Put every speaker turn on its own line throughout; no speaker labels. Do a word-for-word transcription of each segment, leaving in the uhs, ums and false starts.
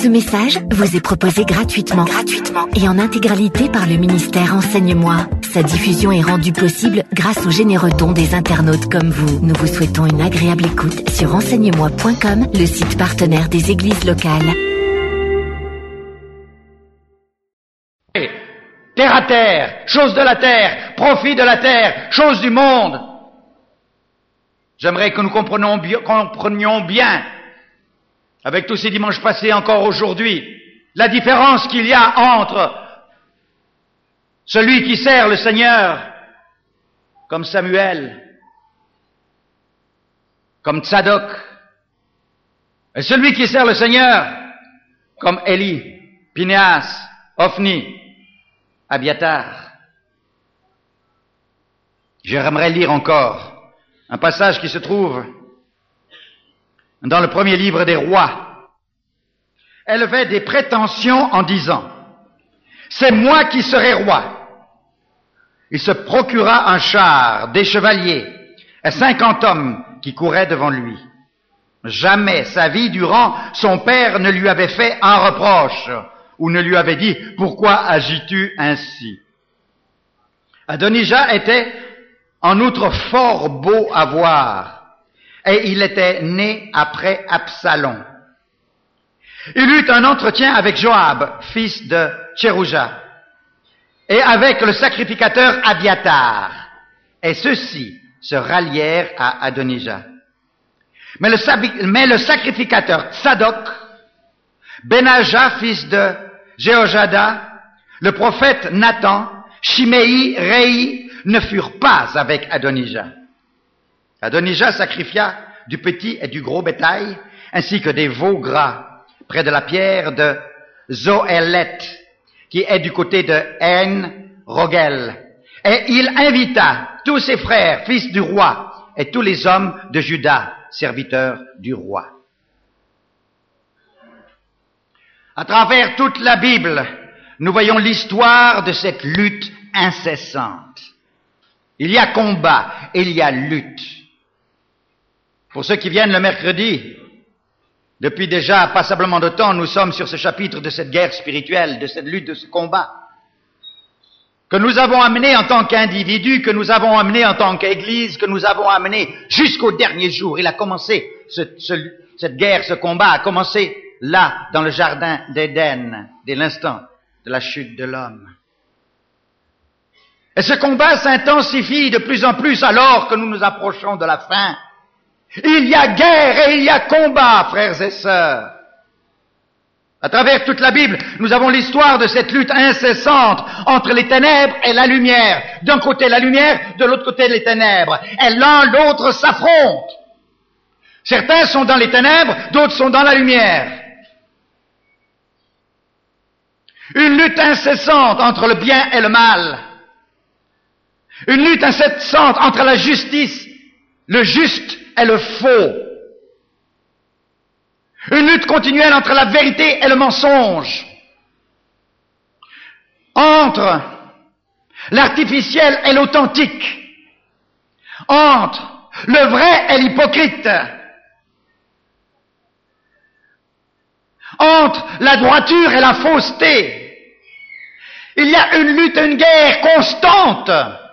Ce message vous est proposé gratuitement, gratuitement et en intégralité par le ministère Enseigne-moi. Sa diffusion est rendue possible grâce aux généreux dons des internautes comme vous. Nous vous souhaitons une agréable écoute sur enseigne moi point com, le site partenaire des églises locales.
Terre à terre, choses de la terre, profit de la terre, choses du monde. J'aimerais que nous comprenions bien, comprenions bien, avec tous ces dimanches passés encore aujourd'hui, la différence qu'il y a entre celui qui sert le Seigneur, comme Samuel, comme Tsadok, et celui qui sert le Seigneur, comme Élie, Pinéas, Ophni, Abiatar. J'aimerais lire encore un passage qui se trouve dans le premier livre des rois. Elle avait des prétentions en disant « C'est moi qui serai roi ». Il se procura un char, des chevaliers et cinquante hommes qui couraient devant lui. Jamais sa vie durant, son père ne lui avait fait un reproche ou ne lui avait dit « Pourquoi agis-tu ainsi ?» Adonijah était en outre fort beau à voir, et il était né après Absalom. Il eut un entretien avec Joab, fils de Tsérouja, et avec le sacrificateur Abiatar, et ceux-ci se rallièrent à Adonijah. Mais le, mais le sacrificateur Tsadok, Benaja, fils de Jéhojada, le prophète Nathan, Shimei, Réi, ne furent pas avec Adonijah. Adonijah sacrifia du petit et du gros bétail, ainsi que des veaux gras, près de la pierre de Zoélet, qui est du côté de En Rogel. Et il invita tous ses frères, fils du roi, et tous les hommes de Juda, serviteurs du roi. À travers toute la Bible, nous voyons l'histoire de cette lutte incessante. Il y a combat, et il y a lutte. Pour ceux qui viennent le mercredi, depuis déjà passablement de temps, nous sommes sur ce chapitre de cette guerre spirituelle, de cette lutte, de ce combat, que nous avons amené en tant qu'individus, que nous avons amené en tant qu'Église, que nous avons amené jusqu'au dernier jour. Il a commencé, ce, ce, cette guerre, ce combat a commencé là, dans le jardin d'Éden, dès l'instant de la chute de l'homme. Et ce combat s'intensifie de plus en plus alors que nous nous approchons de la fin. Il y a guerre et il y a combat, frères et sœurs. À travers toute la Bible, nous avons l'histoire de cette lutte incessante entre les ténèbres et la lumière. D'un côté la lumière, de l'autre côté les ténèbres. Et l'un l'autre s'affrontent. Certains sont dans les ténèbres, d'autres sont dans la lumière. Une lutte incessante entre le bien et le mal. Une lutte incessante entre la justice, le juste et le faux. Une lutte continuelle entre la vérité et le mensonge. Entre l'artificiel et l'authentique. Entre le vrai et l'hypocrite. Entre la droiture et la fausseté. Il y a une lutte, une guerre constante.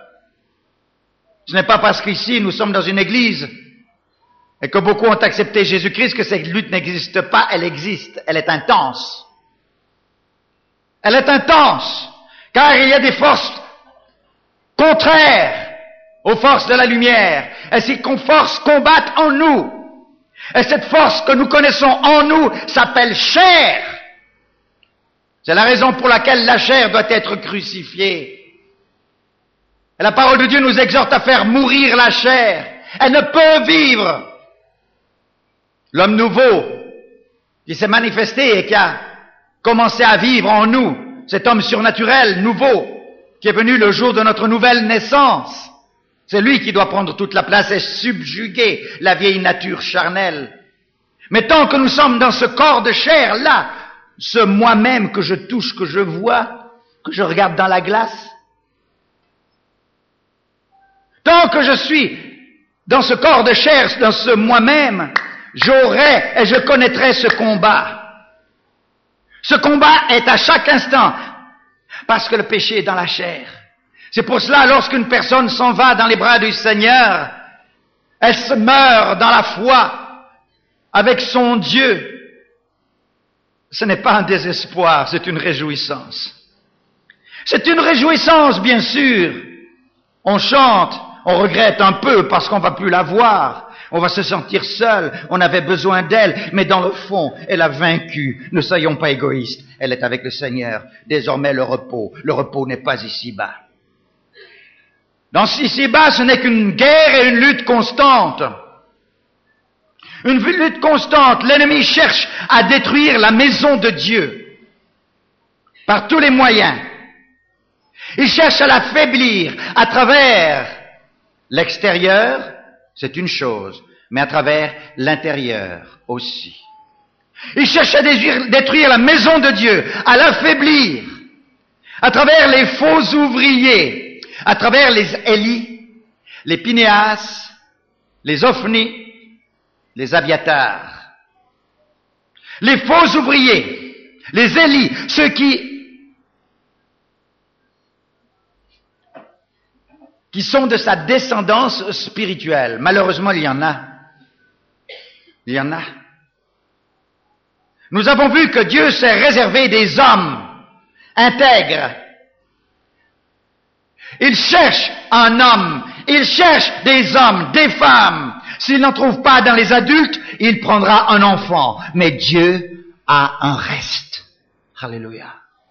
Ce n'est pas parce qu'ici nous sommes dans une église et que beaucoup ont accepté Jésus-Christ que cette lutte n'existe pas, elle existe, elle est intense. Elle est intense, car il y a des forces contraires aux forces de la lumière, et ces forces combattent en nous. Et cette force que nous connaissons en nous s'appelle chair. C'est la raison pour laquelle la chair doit être crucifiée. Et la parole de Dieu nous exhorte à faire mourir la chair. Elle ne peut vivre. L'homme nouveau qui s'est manifesté et qui a commencé à vivre en nous, cet homme surnaturel, nouveau, qui est venu le jour de notre nouvelle naissance, c'est lui qui doit prendre toute la place et subjuguer la vieille nature charnelle. Mais tant que nous sommes dans ce corps de chair, là, ce moi-même que je touche, que je vois, que je regarde dans la glace, tant que je suis dans ce corps de chair, dans ce moi-même, j'aurai et je connaîtrai ce combat. Ce combat est à chaque instant, parce que le péché est dans la chair. C'est pour cela, lorsqu'une personne s'en va dans les bras du Seigneur, elle se meurt dans la foi avec son Dieu. Ce n'est pas un désespoir, c'est une réjouissance. C'est une réjouissance, bien sûr. On chante, on regrette un peu parce qu'on va plus la voir. On va se sentir seul, on avait besoin d'elle, mais dans le fond, elle a vaincu. Ne soyons pas égoïstes, elle est avec le Seigneur. Désormais, le repos, le repos n'est pas ici-bas. Dans ici-bas, ce n'est qu'une guerre et une lutte constante. Une lutte constante. L'ennemi cherche à détruire la maison de Dieu par tous les moyens. Il cherche à l'affaiblir à travers l'extérieur, c'est une chose, mais à travers l'intérieur aussi. Il cherche à détruire la maison de Dieu, à l'affaiblir à travers les faux ouvriers, à travers les Élie, les Pinéas, les Ophni, les Abiatar. Les faux ouvriers, les Élie, ceux qui qui sont de sa descendance spirituelle. Malheureusement, il y en a. Il y en a. Nous avons vu que Dieu s'est réservé des hommes intègres. Il cherche un homme, il cherche des hommes, des femmes. S'il n'en trouve pas dans les adultes, il prendra un enfant. Mais Dieu a un reste. Alléluia.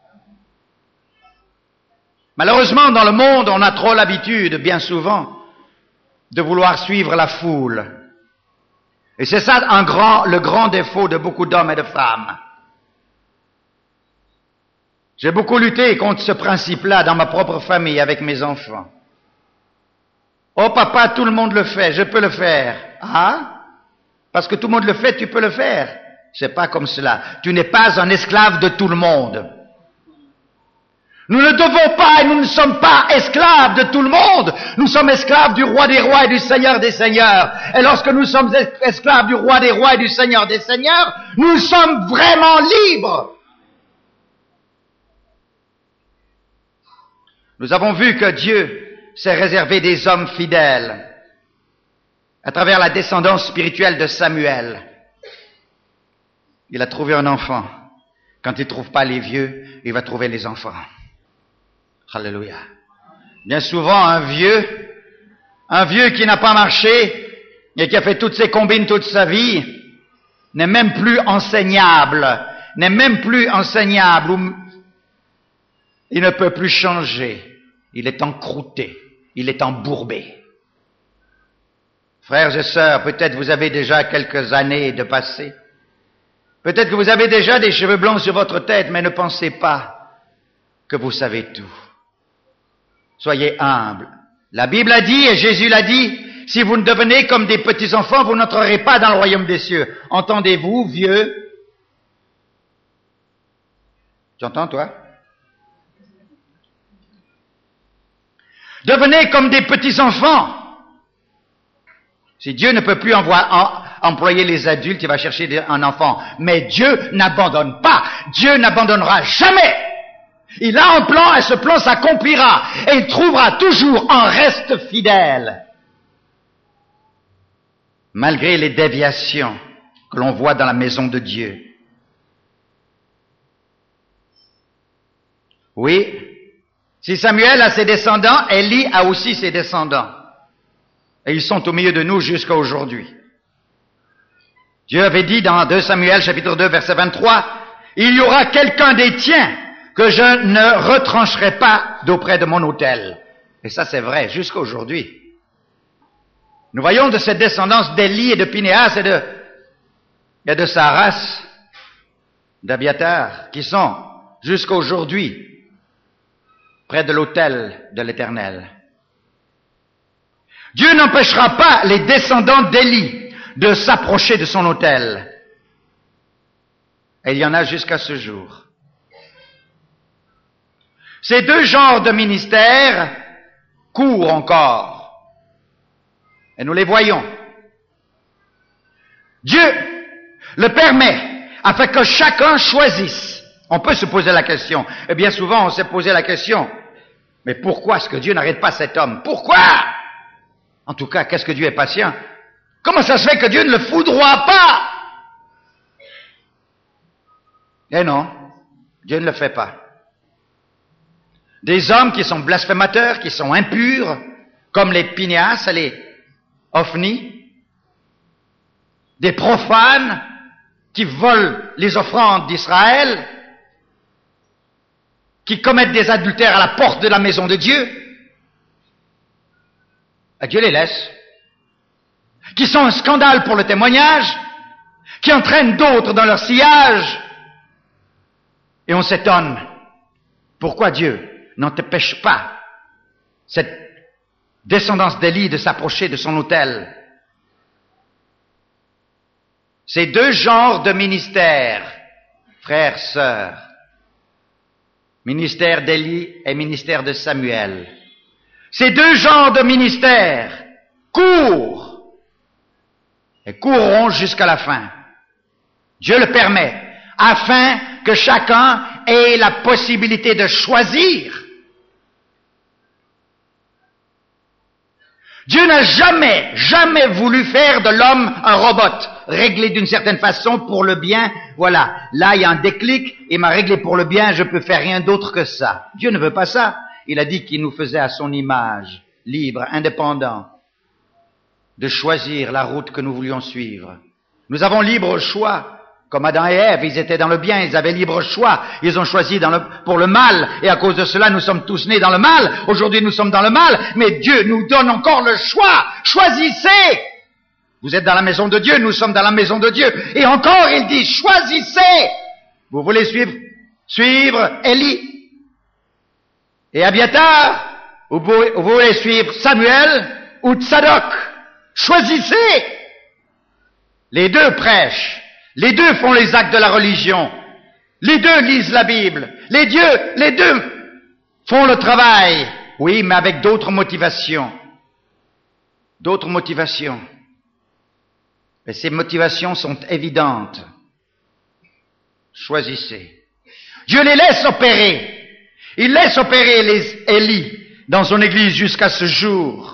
Malheureusement, dans le monde, on a trop l'habitude, bien souvent, de vouloir suivre la foule. Et c'est ça un grand, le grand défaut de beaucoup d'hommes et de femmes. J'ai beaucoup lutté contre ce principe-là dans ma propre famille avec mes enfants. Oh papa, tout le monde le fait, je peux le faire. Ah? Parce que tout le monde le fait, tu peux le faire. C'est pas comme cela. Tu n'es pas un esclave de tout le monde. Nous ne devons pas et nous ne sommes pas esclaves de tout le monde. Nous sommes esclaves du roi des rois et du Seigneur des seigneurs. Et lorsque nous sommes esclaves du roi des rois et du Seigneur des seigneurs, nous sommes vraiment libres. Nous avons vu que Dieu s'est réservé des hommes fidèles à travers la descendance spirituelle de Samuel. Il a trouvé un enfant. Quand il ne trouve pas les vieux, il va trouver les enfants. Alléluia. Bien souvent, un vieux, un vieux qui n'a pas marché et qui a fait toutes ses combines toute sa vie, n'est même plus enseignable, n'est même plus enseignable. Il ne peut plus changer. Il est encrouté, il est embourbé. Frères et sœurs, peut-être vous avez déjà quelques années de passé. Peut-être que vous avez déjà des cheveux blancs sur votre tête, mais ne pensez pas que vous savez tout. Soyez humbles. La Bible a dit, et Jésus l'a dit, si vous ne devenez comme des petits-enfants, vous n'entrerez pas dans le royaume des cieux. Entendez-vous, vieux? Tu entends, toi? Devenez comme des petits-enfants. Si Dieu ne peut plus envoyer, en, employer les adultes, il va chercher un enfant. Mais Dieu n'abandonne pas. Dieu n'abandonnera jamais. Il a un plan et ce plan s'accomplira. Et il trouvera toujours un reste fidèle. Malgré les déviations que l'on voit dans la maison de Dieu. Oui, si Samuel a ses descendants, Élie a aussi ses descendants. Et ils sont au milieu de nous jusqu'à aujourd'hui. Dieu avait dit dans deux Samuel chapitre deux verset vingt-trois, « Il y aura quelqu'un des tiens que je ne retrancherai pas d'auprès de mon autel. » Et ça c'est vrai jusqu'à aujourd'hui. Nous voyons de cette descendance d'Élie et de Pinéas et de, et de sa race d'Abiatar qui sont jusqu'à aujourd'hui près de l'autel de l'Éternel. Dieu n'empêchera pas les descendants d'Élie de s'approcher de son autel. Et il y en a jusqu'à ce jour. Ces deux genres de ministères courent encore. Et nous les voyons. Dieu le permet afin que chacun choisisse On peut se poser la question. Et bien souvent, on s'est posé la question. Mais pourquoi est-ce que Dieu n'arrête pas cet homme? Pourquoi? En tout cas, qu'est-ce que Dieu est patient? Comment ça se fait que Dieu ne le foudroie pas? Eh non, Dieu ne le fait pas. Des hommes qui sont blasphémateurs, qui sont impurs, comme les Pinéas et les Ophni, des profanes qui volent les offrandes d'Israël, qui commettent des adultères à la porte de la maison de Dieu, Dieu les laisse, qui sont un scandale pour le témoignage, qui entraînent d'autres dans leur sillage, et on s'étonne, pourquoi Dieu n'empêche pas cette descendance d'Élie de s'approcher de son autel? Ces deux genres de ministères, frères, sœurs, ministère d'Élie et ministère de Samuel, ces deux genres de ministères courent et courront jusqu'à la fin. Dieu le permet, afin que chacun ait la possibilité de choisir. Dieu n'a jamais, jamais voulu faire de l'homme un robot, réglé d'une certaine façon pour le bien. Voilà, là il y a un déclic, il m'a réglé pour le bien, je peux faire rien d'autre que ça. Dieu ne veut pas ça. Il a dit qu'il nous faisait à son image, libre, indépendant, de choisir la route que nous voulions suivre. Nous avons libre choix. Comme Adam et Ève, ils étaient dans le bien, ils avaient libre choix, ils ont choisi dans le, pour le mal, et à cause de cela, nous sommes tous nés dans le mal. Aujourd'hui, nous sommes dans le mal, mais Dieu nous donne encore le choix. Choisissez! Vous êtes dans la maison de Dieu, nous sommes dans la maison de Dieu. Et encore, il dit, choisissez! Vous voulez suivre, suivre Élie et Abiatar, ou vous, vous voulez suivre Samuel ou Tsadok? Choisissez! Les deux prêchent. Les deux font les actes de la religion. Les deux lisent la Bible. Les dieux, les deux font le travail. Oui, mais avec d'autres motivations. D'autres motivations. Et ces motivations sont évidentes. Choisissez. Dieu les laisse opérer. Il laisse opérer les Élie dans son église jusqu'à ce jour.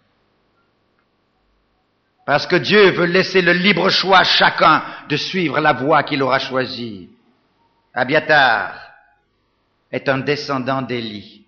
Parce que Dieu veut laisser le libre choix à chacun de suivre la voie qu'il aura choisie. Abiatar est un descendant d'Élie.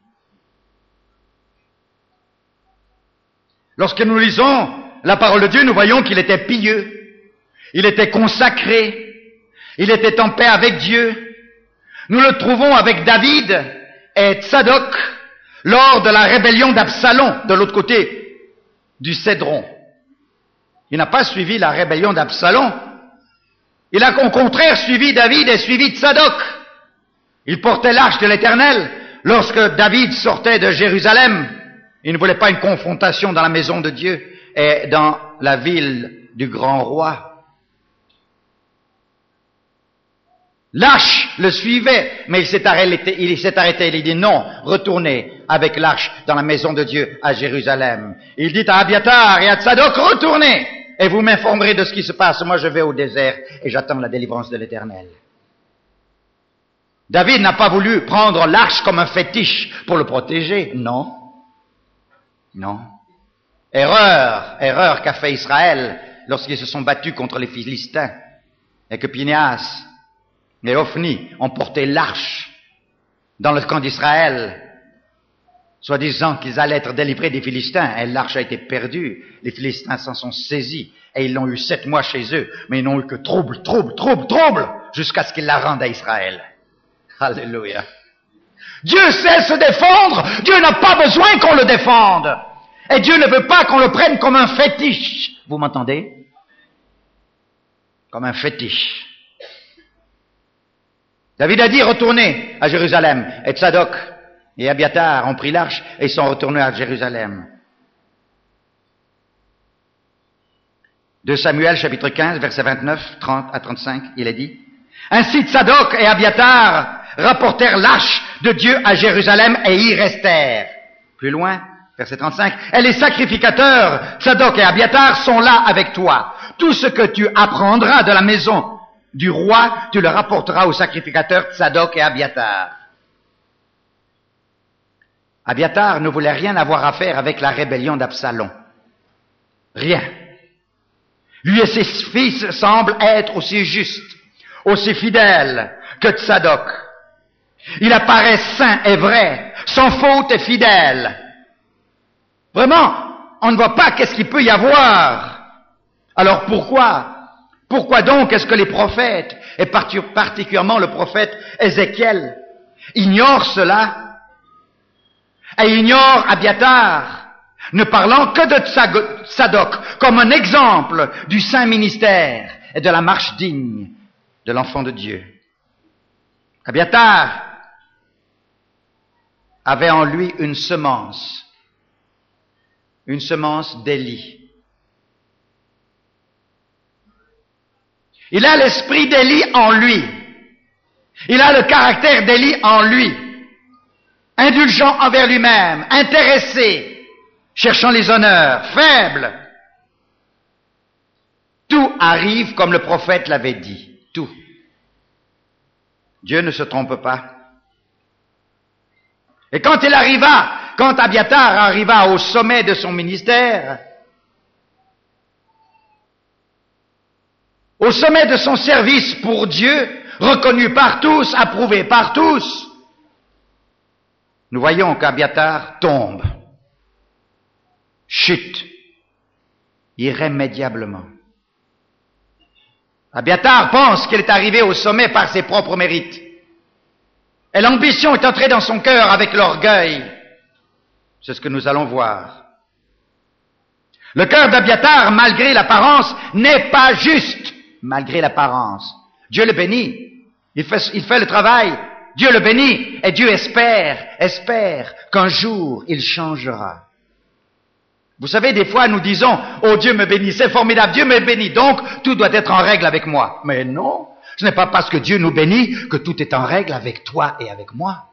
Lorsque nous lisons la parole de Dieu, nous voyons qu'il était pieux, il était consacré, il était en paix avec Dieu. Nous le trouvons avec David et Tsadok lors de la rébellion d'Absalom, de l'autre côté du Cédron. Il n'a pas suivi la rébellion d'Absalom. Il a au contraire suivi David et suivi Tsadok. Il portait l'arche de l'Éternel. Lorsque David sortait de Jérusalem, il ne voulait pas une confrontation dans la maison de Dieu et dans la ville du grand roi. L'arche le suivait, mais il s'est arrêté, il s'est arrêté, il dit non, retournez avec l'arche dans la maison de Dieu à Jérusalem. Il dit à Abiatar et à Tsadok, retournez, et vous m'informerez de ce qui se passe. Moi je vais au désert et j'attends la délivrance de l'Éternel. David n'a pas voulu prendre l'arche comme un fétiche pour le protéger, non. Non. Erreur, erreur qu'a fait Israël lorsqu'ils se sont battus contre les Philistins et que Pinéas et Ophni ont porté l'arche dans le camp d'Israël, soi-disant qu'ils allaient être délivrés des Philistins, et l'arche a été perdue. Les Philistins s'en sont saisis, et ils l'ont eu sept mois chez eux, mais ils n'ont eu que trouble, trouble, trouble, trouble, jusqu'à ce qu'ils la rendent à Israël. Alléluia. Dieu sait se défendre, Dieu n'a pas besoin qu'on le défende, et Dieu ne veut pas qu'on le prenne comme un fétiche. Vous m'entendez? Comme un fétiche. David a dit, retournez à Jérusalem. Et Tsadok et Abiatar ont pris l'arche et ils sont retournés à Jérusalem. deux Samuel, chapitre quinze, versets vingt-neuf, trente à trente-cinq, il est dit, ainsi Tsadok et Abiatar rapportèrent l'arche de Dieu à Jérusalem et y restèrent. Plus loin, verset trente-cinq, et les sacrificateurs, Tsadok et Abiatar, sont là avec toi. Tout ce que tu apprendras de la maison du roi, tu le rapporteras aux sacrificateurs Tsadok et Abiatar. Abiatar ne voulait rien avoir à faire avec la rébellion d'Absalom. Rien. Lui et ses fils semblent être aussi justes, aussi fidèles que Tsadok. Il apparaît saint et vrai, sans faute et fidèle. Vraiment, on ne voit pas qu'est-ce qu'il peut y avoir. Alors pourquoi Pourquoi donc est-ce que les prophètes, et particulièrement le prophète Ézéchiel, ignorent cela et ignorent Abiatar, ne parlant que de Tsadok comme un exemple du saint ministère et de la marche digne de l'enfant de Dieu? Abiatar avait en lui une semence, une semence d'Élie. Il a l'esprit d'Élie en lui. Il a le caractère d'Élie en lui. Indulgent envers lui-même, intéressé, cherchant les honneurs, faible. Tout arrive comme le prophète l'avait dit. Tout. Dieu ne se trompe pas. Et quand il arriva, quand Abiatar arriva au sommet de son ministère, au sommet de son service pour Dieu, reconnu par tous, approuvé par tous, nous voyons qu'Abiatar tombe, chute, irrémédiablement. Abiatar pense qu'il est arrivé au sommet par ses propres mérites. Et l'ambition est entrée dans son cœur avec l'orgueil. C'est ce que nous allons voir. Le cœur d'Abiatar, malgré l'apparence, n'est pas juste. Malgré l'apparence. Dieu le bénit. Il fait, il fait le travail. Dieu le bénit. Et Dieu espère, espère qu'un jour il changera. Vous savez, des fois nous disons, oh Dieu me bénit, c'est formidable, Dieu me bénit, donc tout doit être en règle avec moi. Mais non, ce n'est pas parce que Dieu nous bénit que tout est en règle avec toi et avec moi.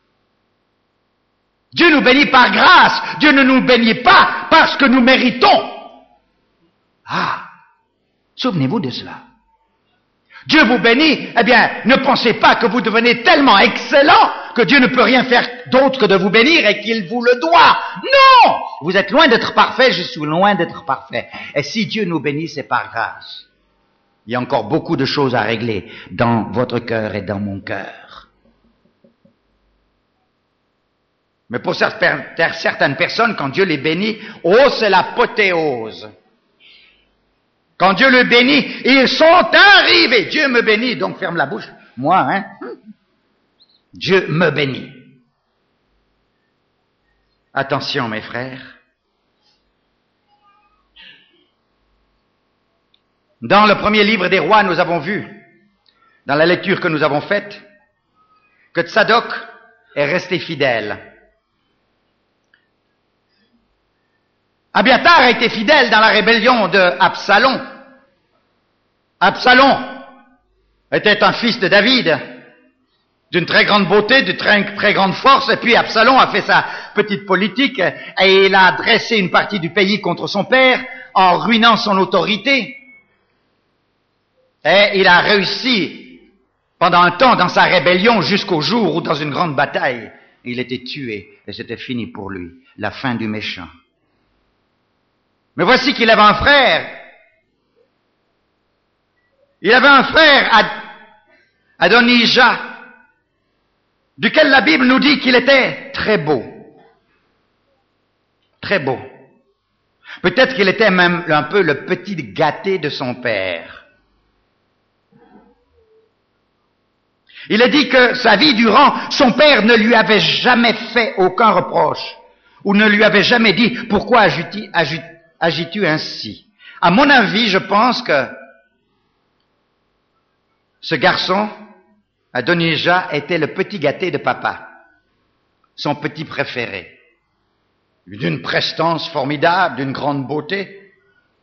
Dieu nous bénit par grâce, Dieu ne nous bénit pas parce que nous méritons. Ah, souvenez-vous de cela. Dieu vous bénit, eh bien, ne pensez pas que vous devenez tellement excellent que Dieu ne peut rien faire d'autre que de vous bénir et qu'il vous le doit. Non! Vous êtes loin d'être parfait, je suis loin d'être parfait. Et si Dieu nous bénit, c'est par grâce. Il y a encore beaucoup de choses à régler dans votre cœur et dans mon cœur. Mais pour certaines personnes, quand Dieu les bénit, oh, c'est l'apothéose. Quand Dieu le bénit, ils sont arrivés. Dieu me bénit, donc ferme la bouche. Moi, hein? Dieu me bénit. Attention, mes frères. Dans le premier livre des rois, nous avons vu, dans la lecture que nous avons faite, que Tsadok est resté fidèle. Abiatar a été fidèle dans la rébellion de Absalom. Absalom était un fils de David, d'une très grande beauté, de très, très grande force, et puis Absalom a fait sa petite politique et il a dressé une partie du pays contre son père en ruinant son autorité. Et il a réussi pendant un temps dans sa rébellion jusqu'au jour où dans une grande bataille, il était tué et c'était fini pour lui, la fin du méchant. Mais voici qu'il avait un frère. Il avait un frère, Ad- Adonijah, duquel la Bible nous dit qu'il était très beau. Très beau. Peut-être qu'il était même un peu le petit gâté de son père. Il est dit que sa vie durant, son père ne lui avait jamais fait aucun reproche, ou ne lui avait jamais dit « Pourquoi agis-tu, agis, agis-tu ainsi ?» À mon avis, je pense que ce garçon, Adonijah, était le petit gâté de papa, son petit préféré, d'une prestance formidable, d'une grande beauté.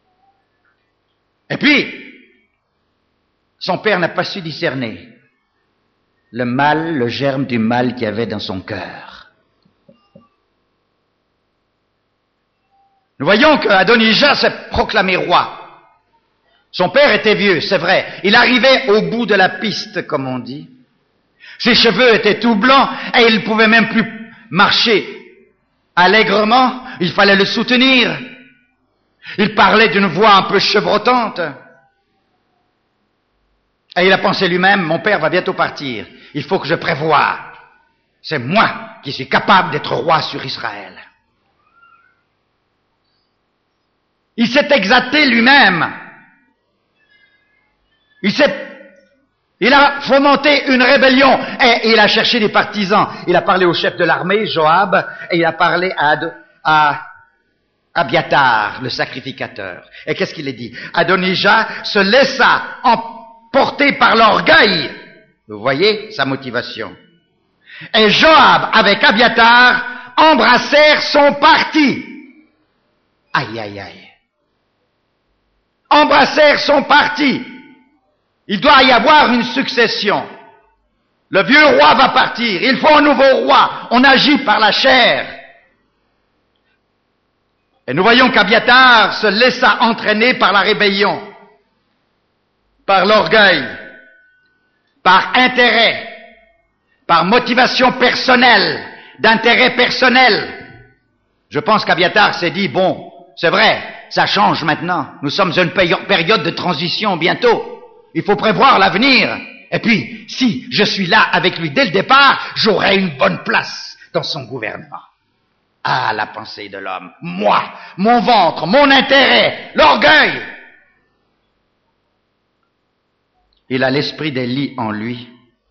Et puis, son père n'a pas su discerner le mal, le germe du mal qu'il y avait dans son cœur. Nous voyons qu'Adonijah s'est proclamé roi. Son père était vieux, c'est vrai. Il arrivait au bout de la piste, comme on dit. Ses cheveux étaient tout blancs et il ne pouvait même plus marcher allègrement. Il fallait le soutenir. Il parlait d'une voix un peu chevrotante. Et il a pensé lui-même, mon père va bientôt partir. Il faut que je prévoie. C'est moi qui suis capable d'être roi sur Israël. Il s'est exalté lui-même. Il s'est, il a fomenté une rébellion et il a cherché des partisans. Il a parlé au chef de l'armée, Joab, et il a parlé à, à Abiathar, le sacrificateur. Et qu'est-ce qu'il a dit? Adonijah se laissa emporter par l'orgueil. Vous voyez sa motivation. Et Joab, avec Abiathar, embrassèrent son parti. Aïe, aïe, aïe. Embrassèrent son parti. Il doit y avoir une succession. Le vieux roi va partir. Il faut un nouveau roi. On agit par la chair. Et nous voyons qu'Abiathar se laissa entraîner par la rébellion, par l'orgueil, par intérêt, par motivation personnelle, d'intérêt personnel. Je pense qu'Abiathar s'est dit, bon, c'est vrai, ça change maintenant. Nous sommes à une période de transition bientôt. Il faut prévoir l'avenir. Et puis, si je suis là avec lui dès le départ, j'aurai une bonne place dans son gouvernement. Ah, la pensée de l'homme. Moi, mon ventre, mon intérêt, l'orgueil. Il a l'esprit d'Élie en lui.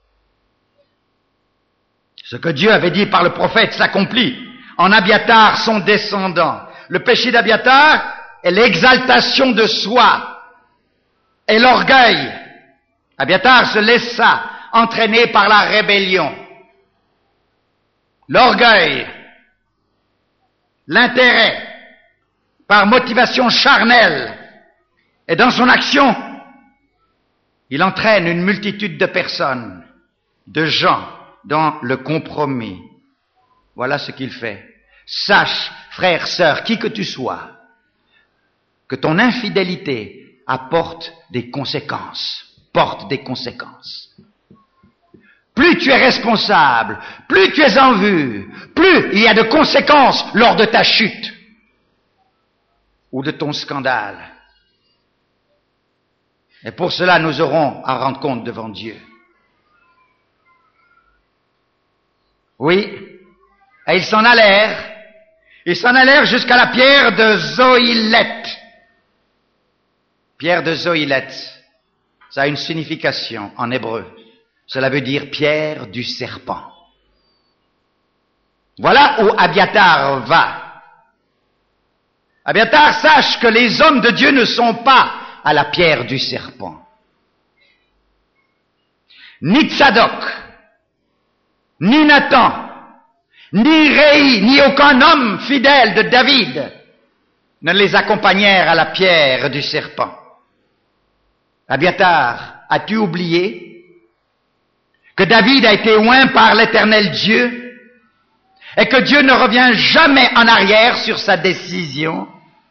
Ce que Dieu avait dit par le prophète s'accomplit. En Abiathar, son descendant. Le péché d'Abiathar est l'exaltation de soi et l'orgueil. Abiathar se laissa entraîner par la rébellion, l'orgueil, l'intérêt, par motivation charnelle. Et dans son action, il entraîne une multitude de personnes, de gens, dans le compromis. Voilà ce qu'il fait. Sache, frère, sœur, qui que tu sois, que ton infidélité apporte des conséquences, porte des conséquences. Plus tu es responsable, plus tu es en vue, plus il y a de conséquences lors de ta chute ou de ton scandale. Et pour cela, nous aurons à rendre compte devant Dieu. Oui, et ils s'en allèrent, ils s'en allèrent jusqu'à la pierre de Zoïlet. Pierre de Zoïlet, ça a une signification en hébreu. Cela veut dire pierre du serpent. Voilà où Abiathar va. Abiathar, sache que les hommes de Dieu ne sont pas à la pierre du serpent. Ni Tsadok, ni Nathan, ni Réi, ni aucun homme fidèle de David ne les accompagnèrent à la pierre du serpent. Abiathar, as-tu oublié que David a été oint par l'Éternel Dieu et que Dieu ne revient jamais en arrière sur sa décision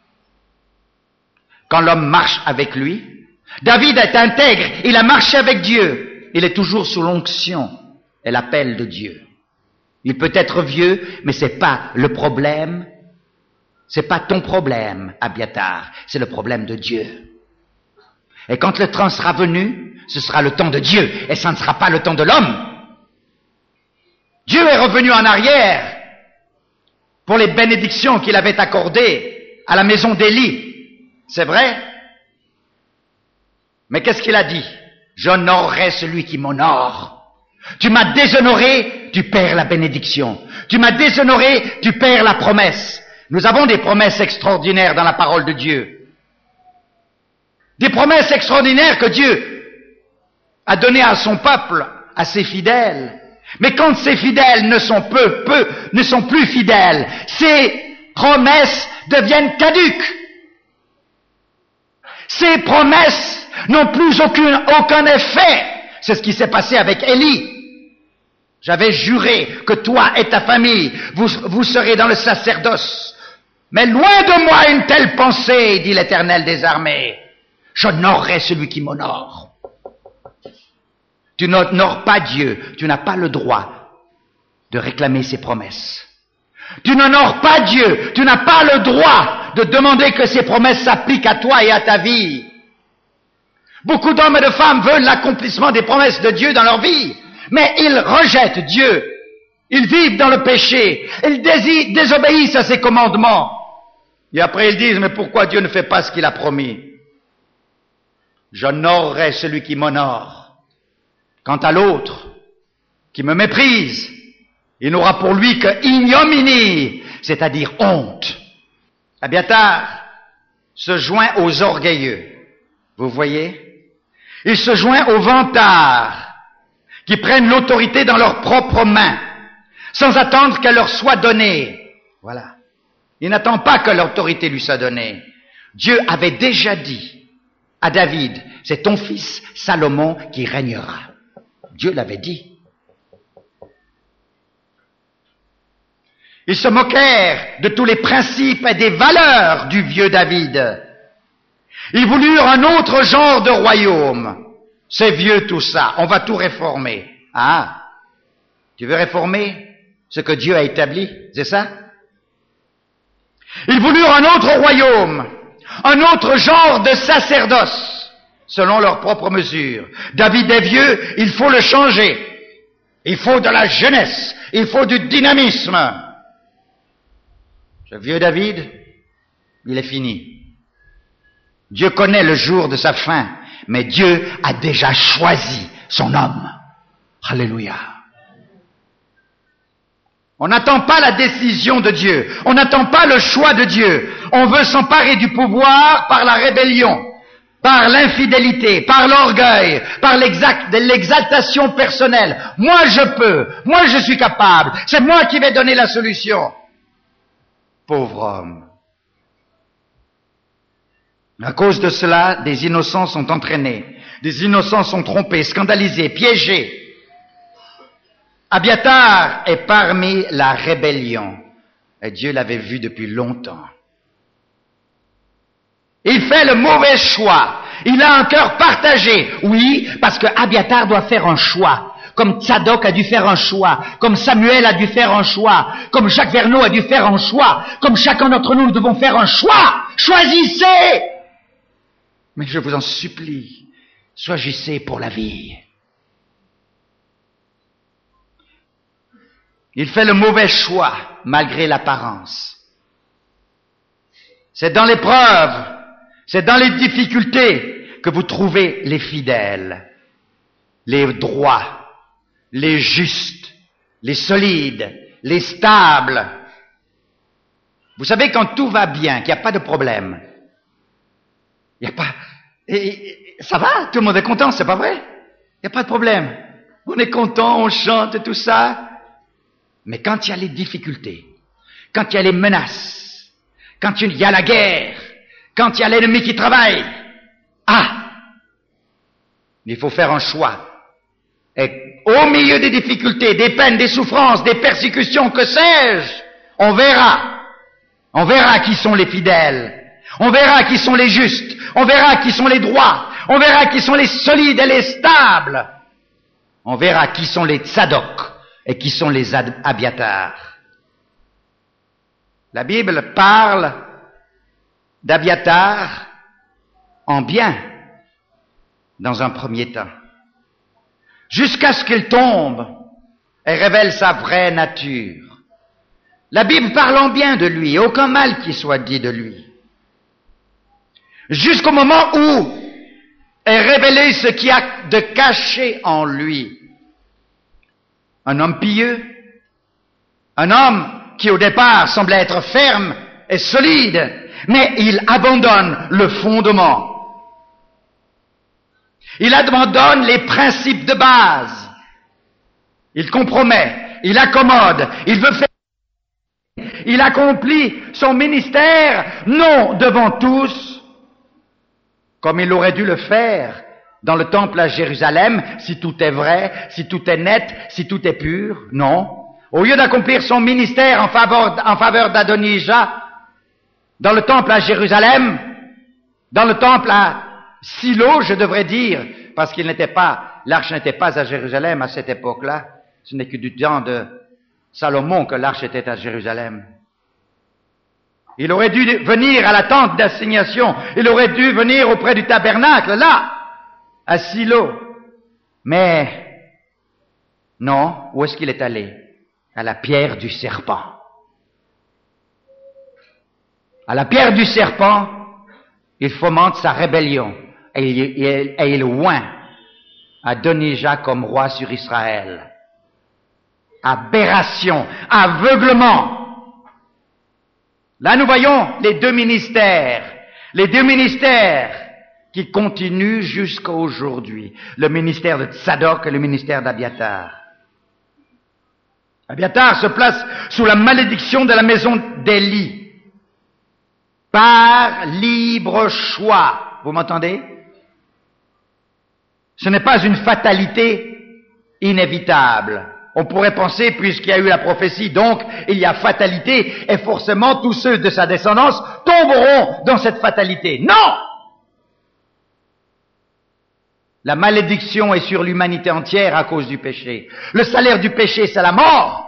quand l'homme marche avec lui? David est intègre, il a marché avec Dieu, il est toujours sous l'onction et l'appel de Dieu. Il peut être vieux, mais c'est pas le problème, c'est pas ton problème, Abiathar, c'est le problème de Dieu. Et quand le temps sera venu, ce sera le temps de Dieu, et ça ne sera pas le temps de l'homme. Dieu est revenu en arrière pour les bénédictions qu'il avait accordées à la maison d'Élie. C'est vrai? Mais qu'est-ce qu'il a dit? J'honorerai celui qui m'honore. Tu m'as déshonoré, tu perds la bénédiction. Tu m'as déshonoré, tu perds la promesse. Nous avons des promesses extraordinaires dans la parole de Dieu. Des promesses extraordinaires que Dieu a données à son peuple, à ses fidèles. Mais quand ces fidèles ne sont peu, peu, ne sont plus fidèles, ces promesses deviennent caduques. Ces promesses n'ont plus aucun, aucun effet. C'est ce qui s'est passé avec Élie. J'avais juré que toi et ta famille, vous, vous serez dans le sacerdoce. Mais loin de moi une telle pensée, dit l'Éternel des armées. J'honorerai celui qui m'honore. Tu n'honores pas Dieu, tu n'as pas le droit de réclamer ses promesses. Tu n'honores pas Dieu, tu n'as pas le droit de demander que ses promesses s'appliquent à toi et à ta vie. Beaucoup d'hommes et de femmes veulent l'accomplissement des promesses de Dieu dans leur vie, mais ils rejettent Dieu. Ils vivent dans le péché, ils désirent, désobéissent à ses commandements. Et après ils disent, mais pourquoi Dieu ne fait pas ce qu'il a promis? J'honorerai celui qui m'honore. Quant à l'autre, qui me méprise, il n'aura pour lui que ignominie, c'est-à-dire honte. Abiatar se joint aux orgueilleux. Vous voyez? Il se joint aux vantards, qui prennent l'autorité dans leurs propres mains, sans attendre qu'elle leur soit donnée. Voilà. Il n'attend pas que l'autorité lui soit donnée. Dieu avait déjà dit à David, c'est ton fils Salomon qui régnera. Dieu l'avait dit. Ils se moquèrent de tous les principes et des valeurs du vieux David. Ils voulurent un autre genre de royaume. C'est vieux tout ça, on va tout réformer. Ah, tu veux réformer ce que Dieu a établi, c'est ça? Ils voulurent un autre royaume, un autre genre de sacerdoce, selon leurs propres mesures. David est vieux, il faut le changer. Il faut de la jeunesse, il faut du dynamisme. Ce vieux David, il est fini. Dieu connaît le jour de sa fin, mais Dieu a déjà choisi son homme. Alléluia. On n'attend pas la décision de Dieu, on n'attend pas le choix de Dieu. On veut s'emparer du pouvoir par la rébellion, par l'infidélité, par l'orgueil, par l'exaltation personnelle. Moi je peux, moi je suis capable, c'est moi qui vais donner la solution. Pauvre homme. À cause de cela, des innocents sont entraînés, des innocents sont trompés, scandalisés, piégés. Abiatar est parmi la rébellion, et Dieu l'avait vu depuis longtemps. Il fait le mauvais choix, il a un cœur partagé, oui, parce que Abiatar doit faire un choix, comme Tsadok a dû faire un choix, comme Samuel a dû faire un choix, comme Jacques Verneau a dû faire un choix, comme chacun d'entre nous, nous devons faire un choix. Choisissez! Mais je vous en supplie, choisissez pour la vie. Il fait le mauvais choix, malgré l'apparence. C'est dans l'épreuve, c'est dans les difficultés que vous trouvez les fidèles, les droits, les justes, les solides, les stables. Vous savez, quand tout va bien, qu'il n'y a pas de problème, il n'y a pas... Et, et, ça va, tout le monde est content, c'est pas vrai? Il n'y a pas de problème. On est content, on chante, tout ça. Mais quand il y a les difficultés, quand il y a les menaces, quand il y a la guerre, quand il y a l'ennemi qui travaille, ah! Il faut faire un choix. Et au milieu des difficultés, des peines, des souffrances, des persécutions, que sais-je, on verra. On verra qui sont les fidèles. On verra qui sont les justes. On verra qui sont les droits. On verra qui sont les solides et les stables. On verra qui sont les Tsadok et qui sont les Abiatar. La Bible parle d'Abiatar en bien dans un premier temps, jusqu'à ce qu'il tombe et révèle sa vraie nature. La Bible parle en bien de lui, aucun mal qui soit dit de lui. Jusqu'au moment où est révélé ce qu'il y a de caché en lui. Un homme pieux, un homme qui au départ semblait être ferme et solide, mais il abandonne le fondement. Il abandonne les principes de base. Il compromet, il accommode, il veut faire. Il accomplit son ministère, non devant tous, comme il aurait dû le faire dans le temple à Jérusalem, si tout est vrai, si tout est net, si tout est pur. Non. Au lieu d'accomplir son ministère en faveur, en faveur d'Adonijah, dans le temple à Jérusalem, dans le temple à Silo, je devrais dire, parce qu'il n'était pas, l'arche n'était pas à Jérusalem à cette époque-là. Ce n'est que du temps de Salomon que l'arche était à Jérusalem. Il aurait dû venir à la tente d'assignation. Il aurait dû venir auprès du tabernacle, là, à Silo. Mais, non, où est-ce qu'il est allé? À la pierre du serpent. À la pierre du serpent, il fomente sa rébellion et il, il, et il oint Adonijah comme roi sur Israël. Aberration, aveuglement. Là, nous voyons les deux ministères, les deux ministères qui continuent jusqu'à aujourd'hui. Le ministère de Tsadok et le ministère d'Abiatar. Abiatar se place sous la malédiction de la maison d'Élie. Par libre choix. Vous m'entendez? Ce n'est pas une fatalité inévitable. On pourrait penser, puisqu'il y a eu la prophétie, donc il y a fatalité, et forcément tous ceux de sa descendance tomberont dans cette fatalité. Non! La malédiction est sur l'humanité entière à cause du péché. Le salaire du péché, c'est la mort.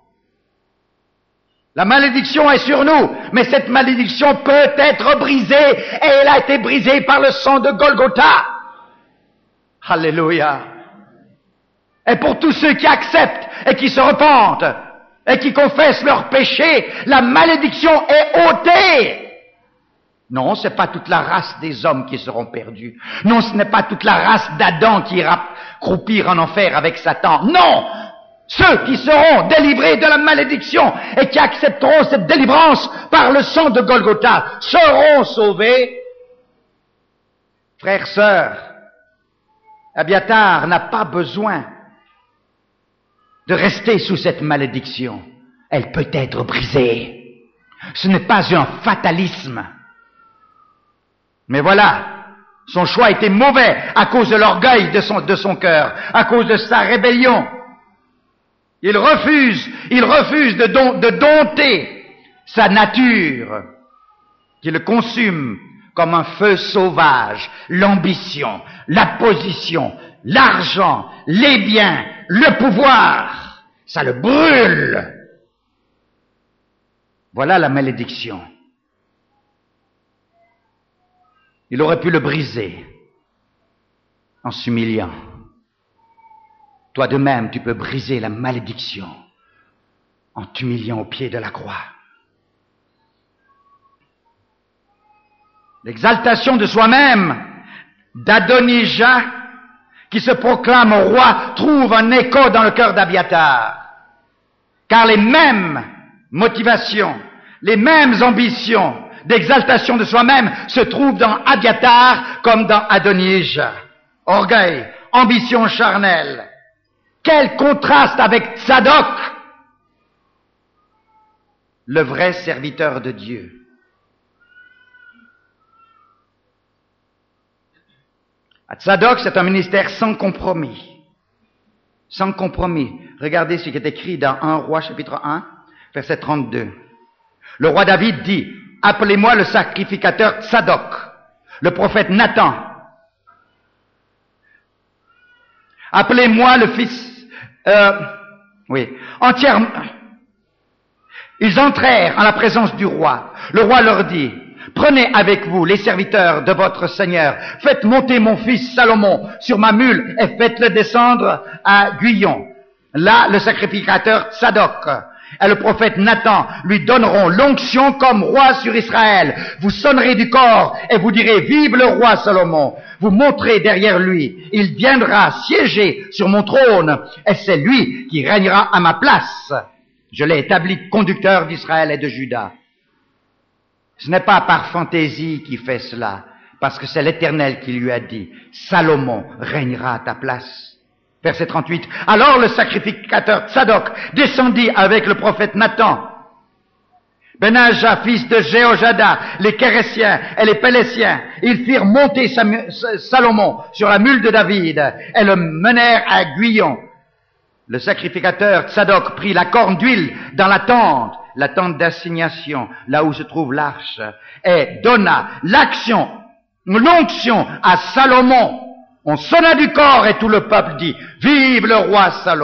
La malédiction est sur nous, mais cette malédiction peut être brisée, et elle a été brisée par le sang de Golgotha. Alléluia. Et pour tous ceux qui acceptent et qui se repentent et qui confessent leurs péchés, la malédiction est ôtée. Non, ce n'est pas toute la race des hommes qui seront perdus. Non, ce n'est pas toute la race d'Adam qui ira croupir en enfer avec Satan. Non! Ceux qui seront délivrés de la malédiction et qui accepteront cette délivrance par le sang de Golgotha seront sauvés. Frères, sœurs, Abiatar n'a pas besoin de rester sous cette malédiction. Elle peut être brisée. Ce n'est pas un fatalisme. Mais voilà, son choix était mauvais à cause de l'orgueil de son, de son cœur, à cause de sa rébellion. Il refuse, il refuse de, don, de dompter sa nature, qui le consume comme un feu sauvage, l'ambition, la position, l'argent, les biens, le pouvoir, ça le brûle. Voilà la malédiction. Il aurait pu le briser en s'humiliant. Toi de même, tu peux briser la malédiction en t'humiliant au pied de la croix. L'exaltation de soi-même d'Adonijah, qui se proclame roi, trouve un écho dans le cœur d'Abiatar. Car les mêmes motivations, les mêmes ambitions d'exaltation de soi-même se trouvent dans Abiatar comme dans Adonijah. Orgueil, ambition charnelle. Quel contraste avec Tsadok, le vrai serviteur de Dieu. À Tsadok, c'est un ministère sans compromis. Sans compromis. Regardez ce qui est écrit dans un Roi, chapitre un, verset trente-deux. Le roi David dit, « Appelez-moi le sacrificateur Tsadok, le prophète Nathan. Appelez-moi le fils... Euh, oui, entièrement... » Ils entrèrent en la présence du roi. Le roi leur dit, « Prenez avec vous les serviteurs de votre Seigneur, faites monter mon fils Salomon sur ma mule et faites-le descendre à Guyon. Là, le sacrificateur Tsadok et le prophète Nathan lui donneront l'onction comme roi sur Israël. Vous sonnerez du corps et vous direz, vive le roi Salomon. Vous monterez derrière lui. Il viendra siéger sur mon trône et c'est lui qui régnera à ma place. Je l'ai établi conducteur d'Israël et de Juda. » Ce n'est pas par fantaisie qu'il fait cela, parce que c'est l'Éternel qui lui a dit, Salomon régnera à ta place. Verset trente-huit. Alors le sacrificateur Tsadok descendit avec le prophète Nathan. Benaja, fils de Jéhojada, les Kérésiens et les Pélésiens, ils firent monter Salomon sur la mule de David et le menèrent à Guyon. Le sacrificateur Tsadok prit la corne d'huile dans la tente, la tente d'assignation, là où se trouve l'arche, et donna l'action l'onction à Salomon. On sonna du corps et tout le peuple dit « Vive le roi Salomon !»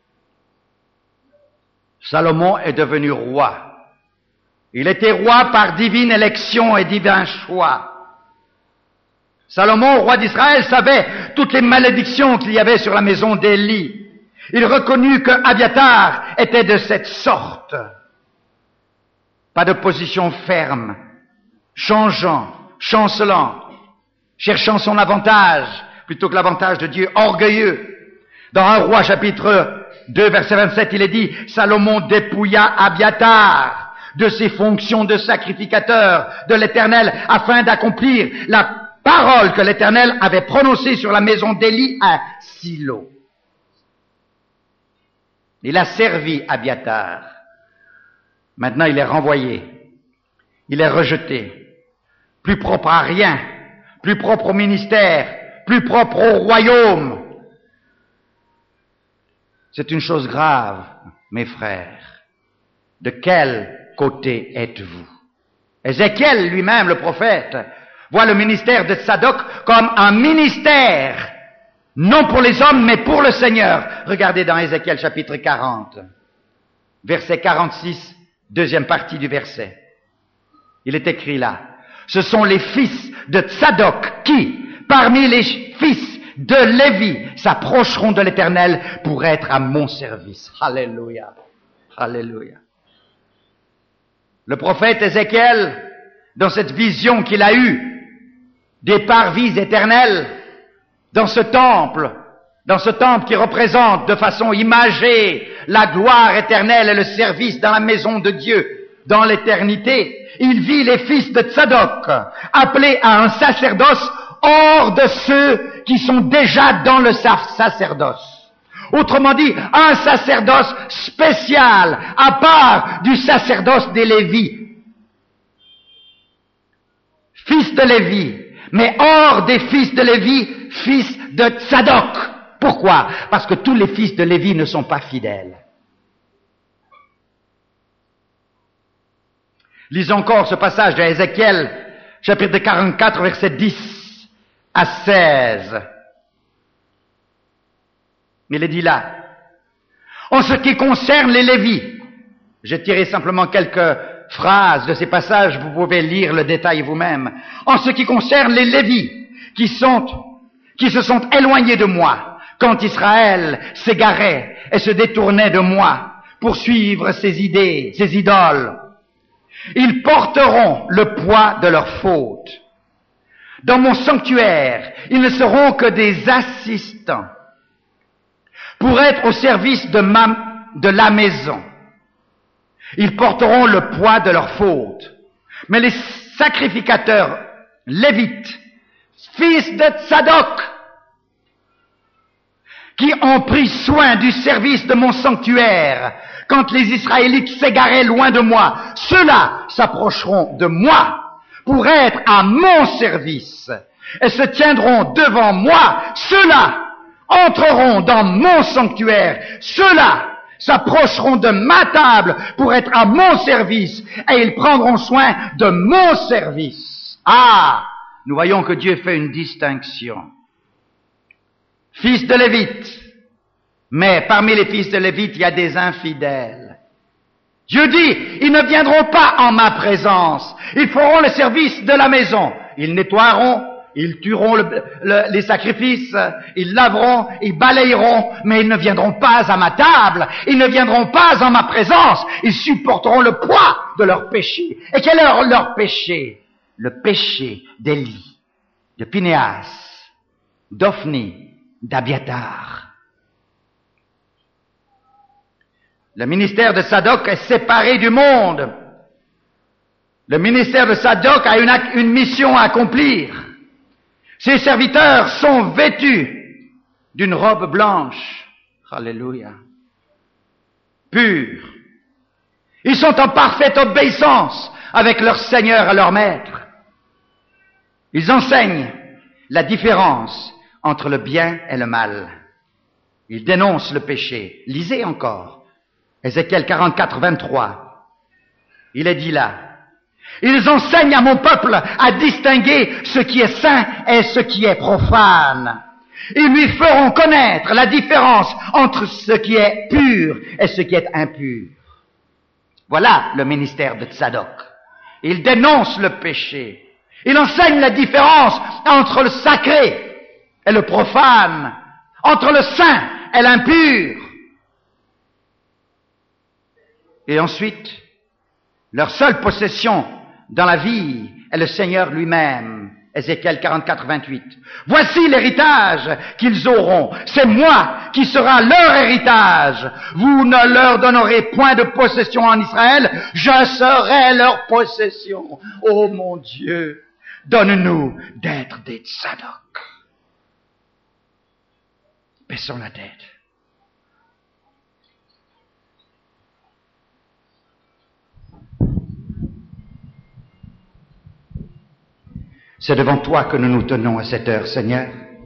Salomon est devenu roi. Il était roi par divine élection et divin choix. Salomon, roi d'Israël, savait toutes les malédictions qu'il y avait sur la maison d'Élie. Il reconnut que Abiathar était de cette sorte. Pas de position ferme, changeant, chancelant, cherchant son avantage plutôt que l'avantage de Dieu, orgueilleux. Dans un roi chapitre deux, verset vingt-sept, il est dit « Salomon dépouilla Abiathar de ses fonctions de sacrificateur de l'Éternel afin d'accomplir la parole que l'Éternel avait prononcée sur la maison d'Élie à Silo. » Il a servi Abiathar. Maintenant, il est renvoyé. Il est rejeté. Plus propre à rien. Plus propre au ministère. Plus propre au royaume. C'est une chose grave, mes frères. De quel côté êtes-vous? Ézéchiel lui-même, le prophète, voit le ministère de Tsadok comme un ministère, non pour les hommes, mais pour le Seigneur. Regardez dans Ézéchiel chapitre quarante, verset quarante-six, deuxième partie du verset. Il est écrit là, ce sont les fils de Tsadok qui, parmi les fils de Lévi, s'approcheront de l'Éternel pour être à mon service. Alléluia. Alléluia. Le prophète Ézéchiel, dans cette vision qu'il a eue des parvis éternels, dans ce temple, dans ce temple qui représente de façon imagée la gloire éternelle et le service dans la maison de Dieu, dans l'éternité, il vit les fils de Tsadok appelés à un sacerdoce hors de ceux qui sont déjà dans le sacerdoce. Autrement dit, un sacerdoce spécial, à part du sacerdoce des Lévis. Fils de Lévi, mais hors des fils de Lévi, fils de Tsadok. Pourquoi? Parce que tous les fils de Lévi ne sont pas fidèles. Lisons encore ce passage de Ézéchiel, chapitre quarante-quatre, versets dix à seize. Il est dit là, en ce qui concerne les Lévis, j'ai tiré simplement quelques phrases de ces passages, vous pouvez lire le détail vous-même. En ce qui concerne les Lévis, qui sont, qui se sont éloignés de moi, quand Israël s'égarait et se détournait de moi pour suivre ses idées, ses idoles, ils porteront le poids de leurs fautes. Dans mon sanctuaire, ils ne seront que des assistants pour être au service de, ma, de la maison. Ils porteront le poids de leurs fautes. Mais les sacrificateurs lévites, fils de Tsadok, qui ont pris soin du service de mon sanctuaire, quand les Israélites s'égaraient loin de moi, ceux-là s'approcheront de moi pour être à mon service et se tiendront devant moi, ceux-là entreront dans mon sanctuaire, ceux-là s'approcheront de ma table pour être à mon service et ils prendront soin de mon service. Ah, nous voyons que Dieu fait une distinction. Fils de Lévite, mais parmi les fils de Lévite, il y a des infidèles. Dieu dit, ils ne viendront pas en ma présence, ils feront le service de la maison, ils nettoieront, ils tueront le, le, les sacrifices, ils laveront, ils balayeront, mais ils ne viendront pas à ma table, ils ne viendront pas en ma présence, ils supporteront le poids de leur péché. Et quel est leur, leur péché? Le péché d'Élie, de Phinéas, d'Ophni, d'Abiathar. Le ministère de Tsadok est séparé du monde. Le ministère de Tsadok a une, une mission à accomplir. Ses serviteurs sont vêtus d'une robe blanche. Alléluia. Pure. Ils sont en parfaite obéissance avec leur Seigneur et leur Maître. Ils enseignent la différence entre le bien et le mal. Ils dénoncent le péché. Lisez encore. Ézéchiel quarante-quatre, vingt-trois. Il est dit là, Ils enseignent à mon peuple à distinguer ce qui est saint et ce qui est profane. Ils lui feront connaître la différence entre ce qui est pur et ce qui est impur. Voilà le ministère de Tsadok. Il dénonce le péché. Il enseigne la différence entre le sacré et le profane, entre le saint et l'impur. Et ensuite, leur seule possession dans la vie est le Seigneur lui-même. Ézéchiel quarante-quatre, vingt-huit. Voici l'héritage qu'ils auront. C'est moi qui sera leur héritage. Vous ne leur donnerez point de possession en Israël. Je serai leur possession. Oh mon Dieu, donne-nous d'être des Tsadok. Baissons la tête. C'est devant toi que nous nous tenons à cette heure, Seigneur.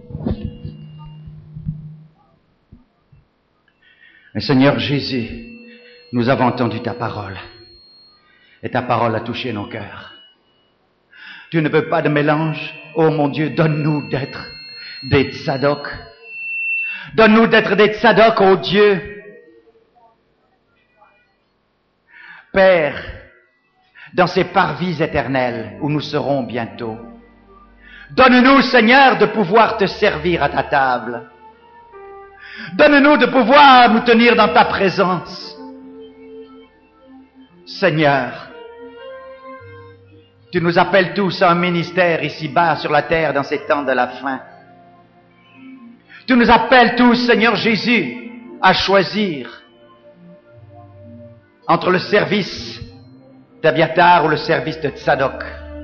Mais Seigneur Jésus, nous avons entendu ta parole. Et ta parole a touché nos cœurs. Tu ne veux pas de mélange. Oh mon Dieu, donne-nous d'être des Tsadok. Donne-nous d'être des Tsadok, oh Dieu. Père, dans ces parvis éternels où nous serons bientôt, donne-nous, Seigneur, de pouvoir te servir à ta table. Donne-nous de pouvoir nous tenir dans ta présence. Seigneur, tu nous appelles tous à un ministère ici-bas sur la terre dans ces temps de la fin. Tu nous appelles tous, Seigneur Jésus, à choisir entre le service d'Abiatar ou le service de Tsadok.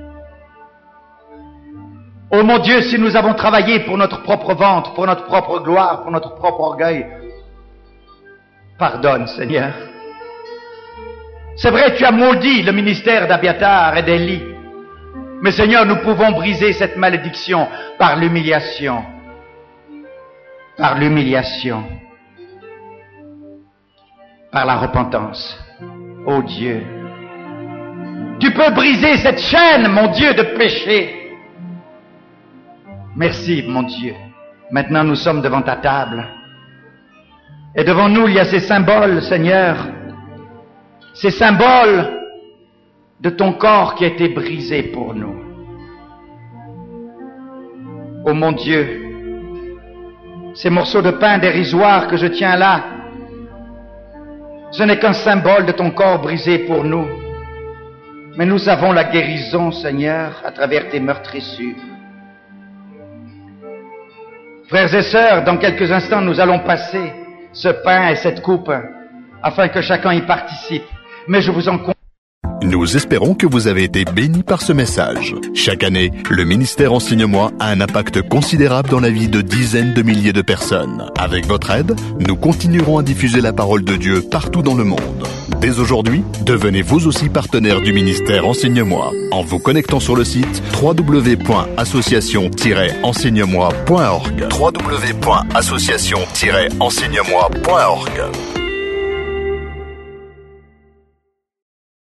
Oh mon Dieu, si nous avons travaillé pour notre propre ventre, pour notre propre gloire, pour notre propre orgueil, pardonne, Seigneur. C'est vrai, tu as maudit le ministère d'Abiatar et d'Élie. Mais Seigneur, nous pouvons briser cette malédiction par l'humiliation. Par l'humiliation. Par la repentance. Oh Dieu. Tu peux briser cette chaîne, mon Dieu, de péché. Merci, mon Dieu. Maintenant, nous sommes devant ta table. Et devant nous, il y a ces symboles, Seigneur. Ces symboles de ton corps qui a été brisé pour nous. Oh mon Dieu, ces morceaux de pain dérisoires que je tiens là, ce n'est qu'un symbole de ton corps brisé pour nous. Mais nous avons la guérison, Seigneur, à travers tes meurtrissures. Frères et sœurs, dans quelques instants, nous allons passer ce pain et cette coupe afin que chacun y participe. Mais je vous en conjure.
Nous espérons que vous avez été bénis par ce message. Chaque année, le ministère Enseigne-moi a un impact considérable dans la vie de dizaines de milliers de personnes. Avec votre aide, nous continuerons à diffuser la parole de Dieu partout dans le monde. Dès aujourd'hui, devenez vous aussi partenaire du ministère Enseigne-moi en vous connectant sur le site w w w point association tiret enseigne moi point org. w w w point association tiret enseigne moi point org.